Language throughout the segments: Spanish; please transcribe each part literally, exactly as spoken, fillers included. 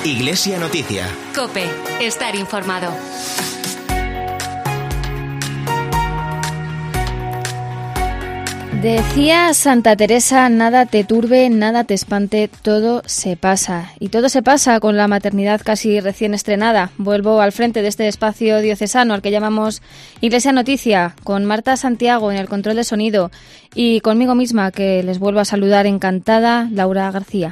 Iglesia Noticia. COPE. Estar informado. Decía Santa Teresa, nada te turbe, nada te espante, todo se pasa. Y todo se pasa con la maternidad casi recién estrenada. Vuelvo al frente de este espacio diocesano al que llamamos Iglesia Noticia, con Marta Santiago en el control de sonido y conmigo misma, que les vuelvo a saludar encantada, Laura García.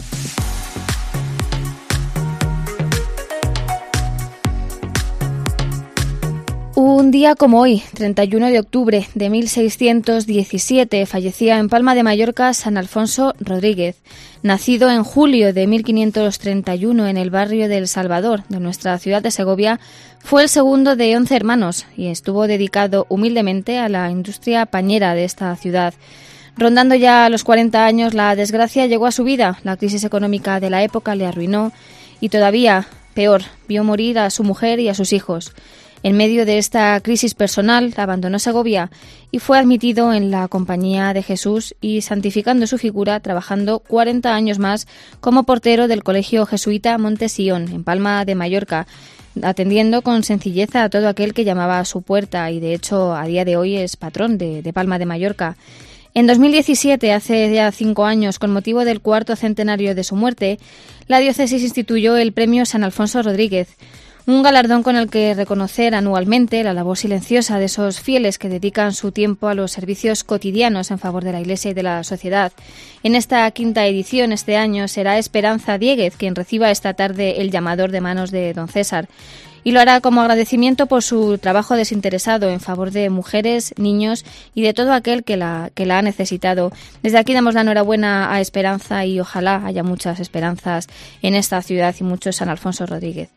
Un día como hoy, treinta y uno de octubre de mil seiscientos diecisiete, fallecía en Palma de Mallorca San Alfonso Rodríguez. Nacido en julio de mil quinientos treinta y uno en el barrio de El Salvador, de nuestra ciudad de Segovia, fue el segundo de once hermanos y estuvo dedicado humildemente a la industria pañera de esta ciudad. Rondando ya los cuarenta años, la desgracia llegó a su vida. La crisis económica de la época le arruinó y todavía, peor, vio morir a su mujer y a sus hijos. En medio de esta crisis personal, abandonó Segovia y fue admitido en la Compañía de Jesús y santificando su figura, trabajando cuarenta años más como portero del Colegio Jesuita Monte Sion, en Palma de Mallorca, atendiendo con sencillez a todo aquel que llamaba a su puerta y, de hecho, a día de hoy es patrón de, de Palma de Mallorca. En dos mil diecisiete, hace ya cinco años, con motivo del cuarto centenario de su muerte, la diócesis instituyó el Premio San Alfonso Rodríguez, un galardón con el que reconocer anualmente la labor silenciosa de esos fieles que dedican su tiempo a los servicios cotidianos en favor de la Iglesia y de la sociedad. En esta quinta edición este año será Esperanza Diéguez quien reciba esta tarde el llamador de manos de don César. Y lo hará como agradecimiento por su trabajo desinteresado en favor de mujeres, niños y de todo aquel que la, que la ha necesitado. Desde aquí damos la enhorabuena a Esperanza y ojalá haya muchas esperanzas en esta ciudad y muchos San Alfonso Rodríguez.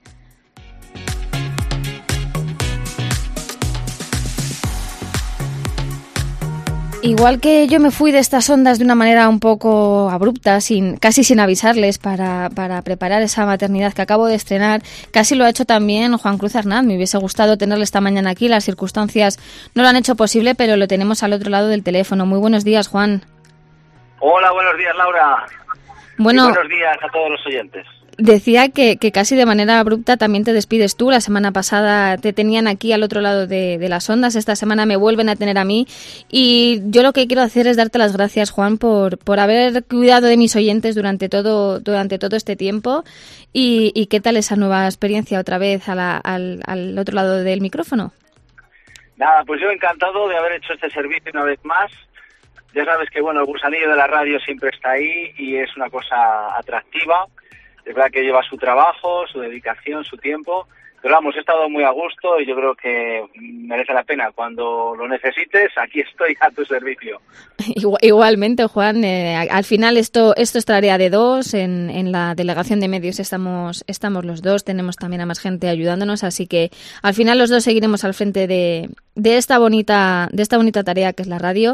Igual que yo me fui de estas ondas de una manera un poco abrupta, sin casi sin avisarles para, para preparar esa maternidad que acabo de estrenar, casi lo ha hecho también Juan Cruz Arnaz. Me hubiese gustado tenerle esta mañana aquí, las circunstancias no lo han hecho posible, pero lo tenemos al otro lado del teléfono. Muy buenos días, Juan. Hola, buenos días, Laura. Bueno, y buenos días a todos los oyentes. Decía que, que casi de manera abrupta también te despides tú. La semana pasada te tenían aquí al otro lado de, de las ondas. Esta semana me vuelven a tener a mí. Y yo lo que quiero hacer es darte las gracias, Juan, por, por haber cuidado de mis oyentes durante todo, durante todo este tiempo. Y, y ¿qué tal esa nueva experiencia otra vez a la, al, al otro lado del micrófono? Nada, pues yo encantado de haber hecho este servicio una vez más. Ya sabes que, bueno, el gusanillo de la radio siempre está ahí y es una cosa atractiva. Es verdad que lleva su trabajo, su dedicación, su tiempo, pero vamos, he estado muy a gusto y yo creo que merece la pena. Cuando lo necesites, aquí estoy a tu servicio. Igualmente, Juan, eh, al final esto esto es tarea de dos. En, en la delegación de medios estamos estamos los dos, tenemos también a más gente ayudándonos, así que al final los dos seguiremos al frente de, de esta bonita de esta bonita tarea que es la radio.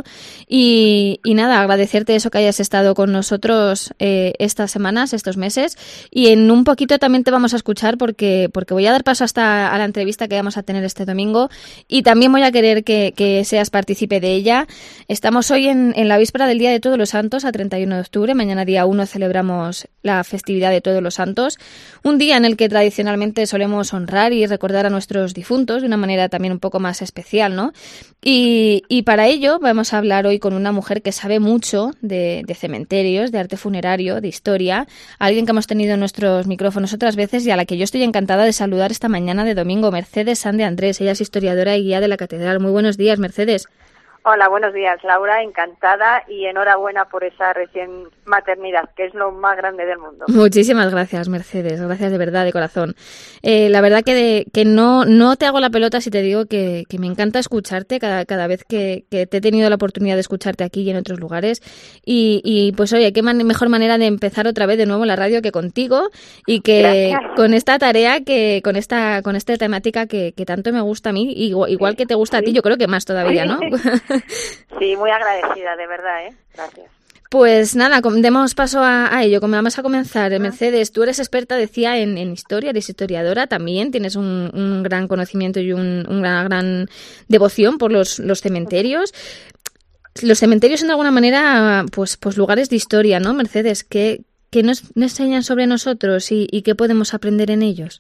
Y, y nada, agradecerte eso que hayas estado con nosotros eh, estas semanas, estos meses, y en un poquito también te vamos a escuchar porque porque voy a dar paso hasta a la entrevista que vamos a tener este domingo y también voy a querer que, que seas partícipe de ella. Estamos hoy en, en la víspera del Día de Todos los Santos, a treinta y uno de octubre. Mañana día uno celebramos la festividad de Todos los Santos, un día en el que tradicionalmente solemos honrar y recordar a nuestros difuntos de una manera también un poco más especial, ¿no? Y, y para ello vamos a hablar hoy con una mujer que sabe mucho de, de cementerios, de arte funerario, de historia, alguien que hemos tenido en nuestros micrófonos otras veces y a la que yo estoy encantada de saludar esta mañana de domingo, Mercedes San de Andrés. Ella es historiadora y guía de la catedral. Muy buenos días, Mercedes. Hola, buenos días, Laura, encantada y enhorabuena por esa recién maternidad, que es lo más grande del mundo. Muchísimas gracias, Mercedes, gracias de verdad, de corazón. Eh, la verdad que, de, que no, no te hago la pelota si te digo que, que me encanta escucharte cada, cada vez que, que te he tenido la oportunidad de escucharte aquí y en otros lugares. Y, y pues oye, qué man, mejor manera de empezar otra vez de nuevo la radio que contigo y que gracias. con esta tarea, que con esta con esta temática que, que tanto me gusta a mí, igual, igual sí, que te gusta sí. a ti, yo creo que más todavía, ¿no? Sí, muy agradecida, de verdad, ¿eh? Gracias. Pues nada, demos paso a, a ello. Como vamos a comenzar, Mercedes, tú eres experta, decía, en, en historia, eres historiadora también, tienes un, un gran conocimiento y un, una gran devoción por los, los cementerios. Los cementerios son de alguna manera pues, pues lugares de historia, ¿no, Mercedes? ¿Qué, ¿qué nos enseñan sobre nosotros y, y qué podemos aprender en ellos?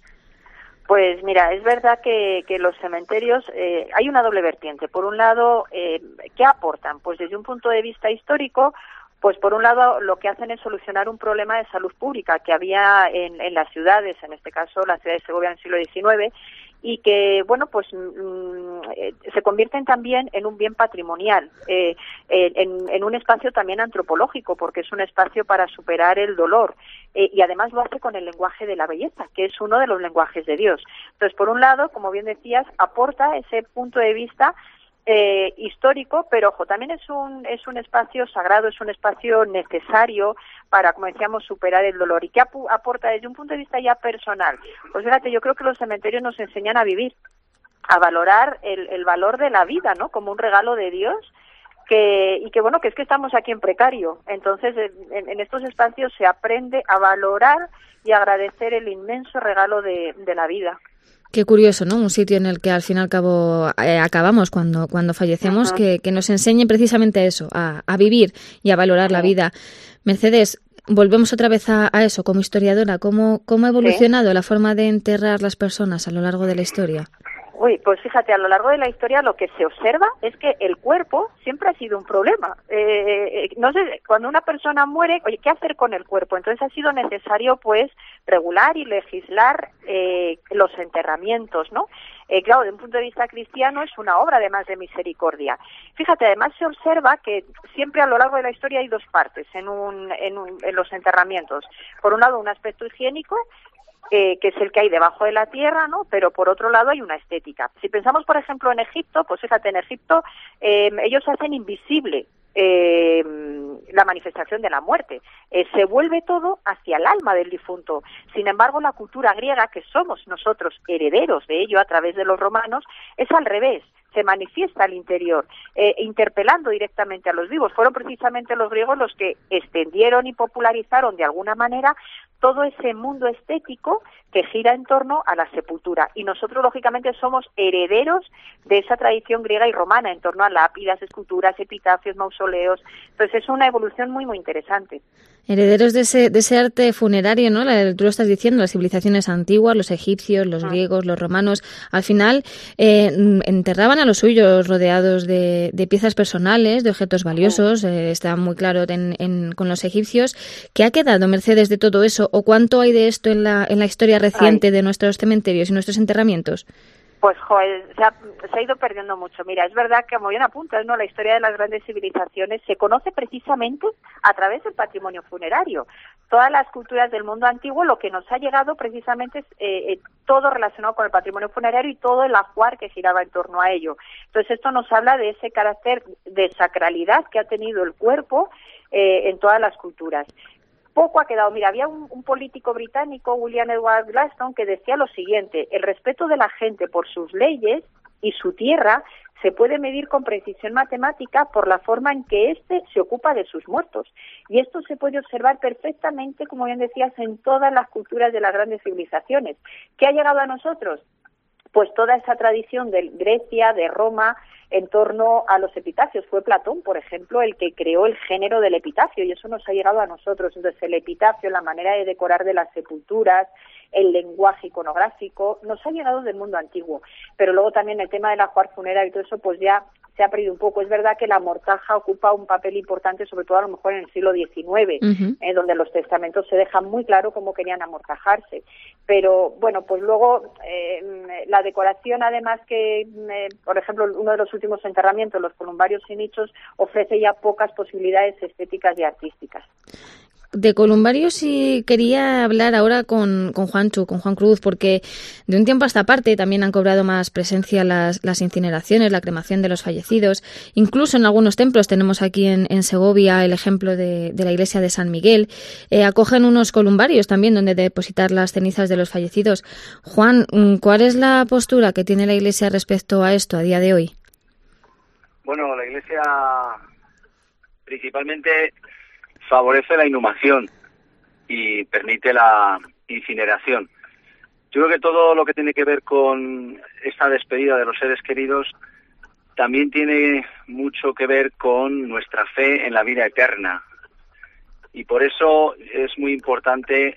Pues mira, es verdad que, que los cementerios, eh, hay una doble vertiente. Por un lado, eh, ¿qué aportan? Pues desde un punto de vista histórico, pues por un lado lo que hacen es solucionar un problema de salud pública que había en, en las ciudades, en este caso la ciudad de Segovia en el siglo diecinueve, y que, bueno, pues mmm, eh, se convierten también en un bien patrimonial, eh, eh, en, en un espacio también antropológico, porque es un espacio para superar el dolor, eh, y además lo hace con el lenguaje de la belleza, que es uno de los lenguajes de Dios. Entonces, por un lado, como bien decías, aporta ese punto de vista Eh, histórico, pero ojo, también es un es un espacio sagrado, es un espacio necesario para, como decíamos, superar el dolor. ¿Y qué ap- aporta desde un punto de vista ya personal? Pues fíjate, yo creo que los cementerios nos enseñan a vivir, a valorar el, el valor de la vida, ¿no? Como un regalo de Dios, que y que bueno, que es que estamos aquí en precario. Entonces, en, en estos espacios se aprende a valorar y agradecer el inmenso regalo de, de la vida. Qué curioso, ¿no? Un sitio en el que al fin y al cabo eh, acabamos cuando, cuando fallecemos, uh-huh. que, que nos enseñe precisamente eso, a, a vivir y a valorar uh-huh. la vida. Mercedes, volvemos otra vez a, a eso, como historiadora, ¿cómo, cómo ha evolucionado ¿Sí? la forma de enterrar las personas a lo largo de la historia? Uy, pues fíjate, a lo largo de la historia lo que se observa es que el cuerpo siempre ha sido un problema. Eh, no sé, cuando una persona muere, oye, ¿qué hacer con el cuerpo? Entonces ha sido necesario, pues, regular y legislar eh, los enterramientos, ¿no? Eh, claro, desde un punto de vista cristiano es una obra además de misericordia. Fíjate, además se observa que siempre a lo largo de la historia hay dos partes en, un, en, un, en los enterramientos. Por un lado, un aspecto higiénico, Eh, que es el que hay debajo de la tierra, ¿no? Pero por otro lado hay una estética. Si pensamos, por ejemplo, en Egipto, pues fíjate, en Egipto eh, ellos hacen invisible eh, la manifestación de la muerte. Eh, se vuelve todo hacia el alma del difunto. Sin embargo, la cultura griega, que somos nosotros herederos de ello a través de los romanos, es al revés. Se manifiesta al interior, eh, interpelando directamente a los vivos. Fueron precisamente los griegos los que extendieron y popularizaron de alguna manera todo ese mundo estético que gira en torno a la sepultura. Y nosotros, lógicamente, somos herederos de esa tradición griega y romana en torno a lápidas, esculturas, epitafios, mausoleos. Entonces es una evolución muy, muy interesante. Herederos de ese, de ese arte funerario, ¿no? La, tú lo estás diciendo, las civilizaciones antiguas, los egipcios, los griegos, los romanos, al final eh, enterraban a los suyos rodeados de, de piezas personales, de objetos valiosos, eh, está muy claro en, en, con los egipcios. ¿Qué ha quedado, Mercedes, de todo eso? ¿O cuánto hay de esto en la, en la historia reciente Ay. de nuestros cementerios y nuestros enterramientos? Pues, joder, se ha, se ha ido perdiendo mucho. Mira, es verdad que, como bien apuntas, ¿no? La historia de las grandes civilizaciones se conoce precisamente a través del patrimonio funerario. Todas las culturas del mundo antiguo, lo que nos ha llegado precisamente es eh, eh, todo relacionado con el patrimonio funerario y todo el ajuar que giraba en torno a ello. Entonces, esto nos habla de ese carácter de sacralidad que ha tenido el cuerpo eh, en todas las culturas. Poco ha quedado. Mira, había un, un político británico, William Edward Gladstone, que decía lo siguiente: el respeto de la gente por sus leyes y su tierra se puede medir con precisión matemática por la forma en que éste se ocupa de sus muertos. Y esto se puede observar perfectamente, como bien decías, en todas las culturas de las grandes civilizaciones. ¿Qué ha llegado a nosotros? Pues toda esa tradición de Grecia, de Roma, en torno a los epitafios. Fue Platón, por ejemplo, el que creó el género del epitafio, y eso nos ha llegado a nosotros. Entonces, el epitafio, la manera de decorar de las sepulturas, el lenguaje iconográfico, nos ha llegado del mundo antiguo. Pero luego también el tema del ajuar funerario y todo eso, pues ya se ha perdido un poco. Es verdad que la mortaja ocupa un papel importante, sobre todo a lo mejor en el siglo diecinueve, uh-huh. eh, donde los testamentos se dejan muy claro cómo querían amortajarse. Pero, bueno, pues luego eh, la decoración, además que, eh, por ejemplo, uno de los últimos enterramientos, los columbarios y nichos, ofrece ya pocas posibilidades estéticas y artísticas. De columbarios sí quería hablar ahora con, con Juancho, con Juan Cruz, porque de un tiempo a esta parte también han cobrado más presencia las, las incineraciones, la cremación de los fallecidos. Incluso en algunos templos, tenemos aquí en, en Segovia el ejemplo de, de la iglesia de San Miguel, eh, acogen unos columbarios también donde depositar las cenizas de los fallecidos. Juan, ¿cuál es la postura que tiene la iglesia respecto a esto a día de hoy? Bueno, la iglesia principalmente favorece la inhumación y permite la incineración. Yo creo que todo lo que tiene que ver con esta despedida de los seres queridos también tiene mucho que ver con nuestra fe en la vida eterna. y por eso es muy importante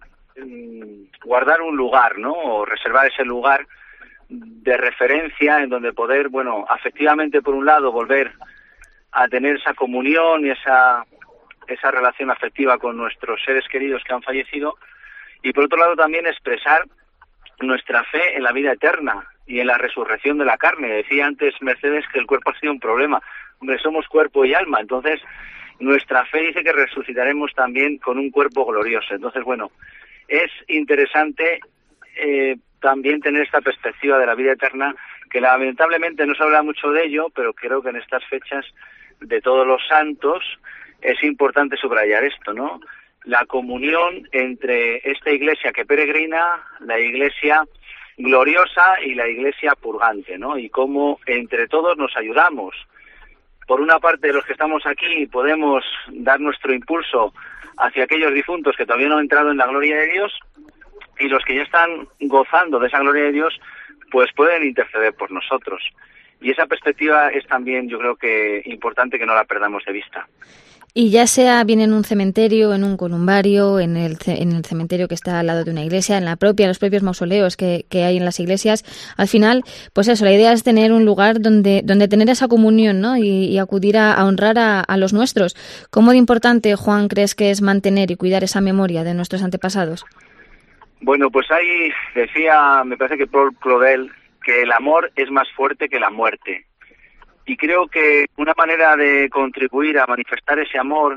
mmm, guardar un lugar, ¿no? O reservar ese lugar de referencia en donde poder, bueno, afectivamente por un lado volver a tener esa comunión y esa esa relación afectiva con nuestros seres queridos que han fallecido, y por otro lado también expresar nuestra fe en la vida eterna y en la resurrección de la carne. Decía antes Mercedes que el cuerpo ha sido un problema. Hombre, somos cuerpo y alma, entonces nuestra fe dice que resucitaremos también con un cuerpo glorioso. Entonces, bueno, es interesante eh, también tener esta perspectiva de la vida eterna, que lamentablemente no se habla mucho de ello, pero creo que en estas fechas de todos los santos es importante subrayar esto, ¿no? La comunión entre esta iglesia que peregrina, la iglesia gloriosa y la iglesia purgante, ¿no? Y cómo entre todos nos ayudamos. Por una parte, los que estamos aquí podemos dar nuestro impulso hacia aquellos difuntos que todavía no han entrado en la gloria de Dios, y los que ya están gozando de esa gloria de Dios, pues pueden interceder por nosotros. Y esa perspectiva es también, yo creo que importante que no la perdamos de vista. Y ya sea bien en un cementerio, en un columbario, en el, en el cementerio que está al lado de una iglesia, en la propia, los propios mausoleos que, que hay en las iglesias, al final, pues eso, la idea es tener un lugar donde, donde tener esa comunión, ¿no? Y, y acudir a, a honrar a, a los nuestros. ¿Cómo de importante, Juan, crees que es mantener y cuidar esa memoria de nuestros antepasados? Bueno, pues ahí decía, me parece que Paul Claudel, que el amor es más fuerte que la muerte. Y creo que una manera de contribuir a manifestar ese amor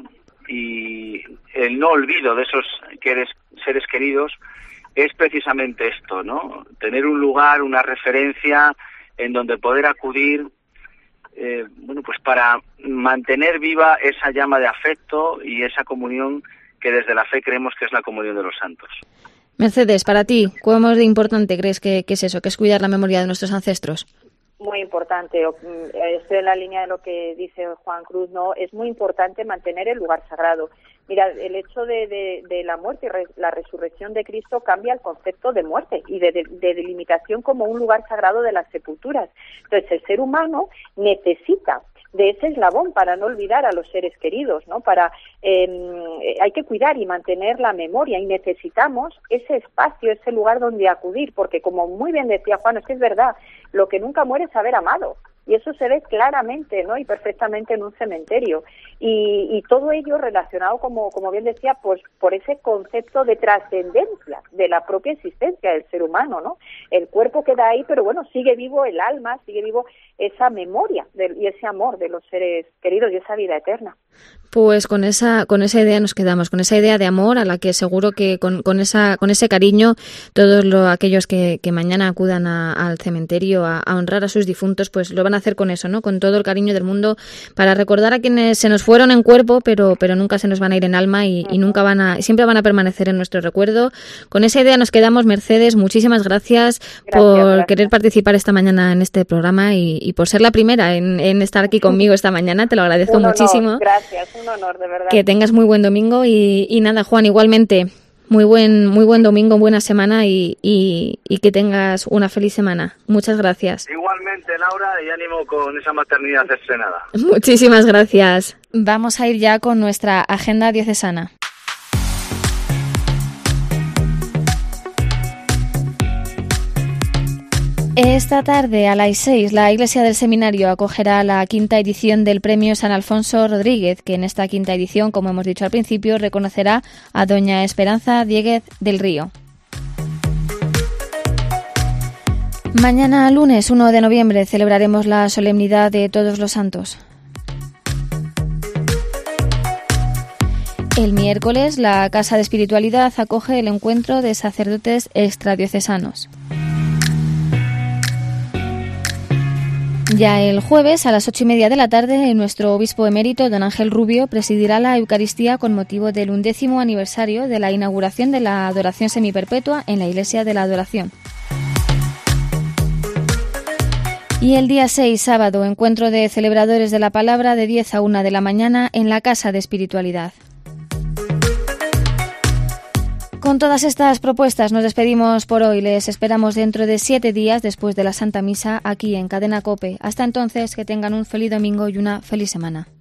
y el no olvido de esos seres queridos es precisamente esto, ¿no? Tener un lugar, una referencia en donde poder acudir, eh, bueno, pues para mantener viva esa llama de afecto y esa comunión que desde la fe creemos que es la comunión de los santos. Mercedes, para ti, ¿cómo de importante crees que, que es eso, que es cuidar la memoria de nuestros ancestros? Muy importante, estoy en la línea de lo que dice Juan Cruz, ¿no? Es muy importante mantener el lugar sagrado. Mira, el hecho de, de, de la muerte y re, la resurrección de Cristo cambia el concepto de muerte y de, de, de delimitación como un lugar sagrado de las sepulturas. Entonces, el ser humano necesita de ese eslabón para no olvidar a los seres queridos, ¿no? Para eh, hay que cuidar y mantener la memoria, y necesitamos ese espacio, ese lugar donde acudir, porque como muy bien decía Juan, es que es verdad, lo que nunca muere es haber amado. Y eso se ve claramente, ¿no? Y perfectamente en un cementerio. Y, y todo ello relacionado, como, como bien decía, pues por ese concepto de trascendencia de la propia existencia del ser humano, ¿no? El cuerpo queda ahí, pero bueno, sigue vivo el alma, sigue vivo esa memoria de, y ese amor de los seres queridos y esa vida eterna. Pues con esa con esa idea nos quedamos, con esa idea de amor a la que seguro que con, con esa con ese cariño todos los, aquellos que, que mañana acudan a, al cementerio a, a honrar a sus difuntos, pues lo van a hacer con eso, ¿no? Con todo el cariño del mundo, para recordar a quienes se nos fueron en cuerpo, pero pero nunca se nos van a ir en alma y, y nunca van a siempre van a permanecer en nuestro recuerdo. Con esa idea nos quedamos. Mercedes, muchísimas gracias, gracias por gracias. querer participar esta mañana en este programa y, y por ser la primera en, en estar aquí conmigo esta mañana. Te lo agradezco un muchísimo. Honor, gracias. Un honor, de verdad. Que tengas muy buen domingo y, y nada, Juan, igualmente, muy buen muy buen domingo, buena semana y, y, y que tengas una feliz semana. Muchas gracias. Igualmente, Laura, y ánimo con esa maternidad estrenada. Muchísimas gracias. Vamos a ir ya con nuestra agenda diocesana. Esta tarde a las seis la Iglesia del Seminario acogerá la quinta edición del Premio San Alfonso Rodríguez, que en esta quinta edición, como hemos dicho al principio, reconocerá a doña Esperanza Diéguez del Río. Mañana, lunes uno de noviembre, celebraremos la solemnidad de Todos los Santos. El miércoles, la Casa de Espiritualidad acoge el encuentro de sacerdotes extradiocesanos. Ya el jueves, a las ocho y media de la tarde, nuestro obispo emérito, don Ángel Rubio, presidirá la Eucaristía con motivo del undécimo aniversario de la inauguración de la adoración semiperpetua en la Iglesia de la Adoración. Y el día seis, sábado, encuentro de celebradores de la palabra de diez a una de la mañana en la Casa de Espiritualidad. Con todas estas propuestas nos despedimos por hoy. Les esperamos dentro de siete días después de la Santa Misa aquí en Cadena COPE. Hasta entonces, que tengan un feliz domingo y una feliz semana.